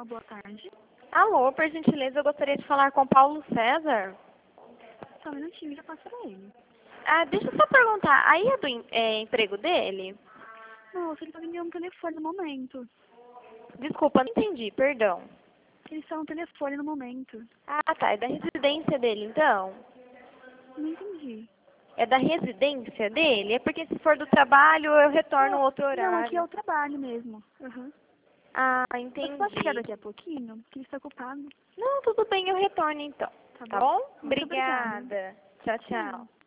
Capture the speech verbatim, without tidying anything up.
Uma boa tarde. Alô, por gentileza, eu gostaria de falar com Paulo César. Só um minutinho, já passo pra ele. Ah, deixa eu só perguntar, aí é do em- é, emprego dele? Moça, ele tá vendendo um telefone no momento. Desculpa, não entendi, perdão. Ele está no telefone no momento. Ah, tá, é da residência dele, então? Não entendi. É da residência dele? É porque se for do trabalho, eu retorno Não, outro não, aqui é horário. o trabalho mesmo. Uhum. Ah, Você pode chegar entendi. daqui a pouquinho? Porque ele está ocupado. Não, tudo bem, eu retorno então. Tá Tá bom? bom? Muito obrigada. Obrigada. Tchau, tchau. Tchau.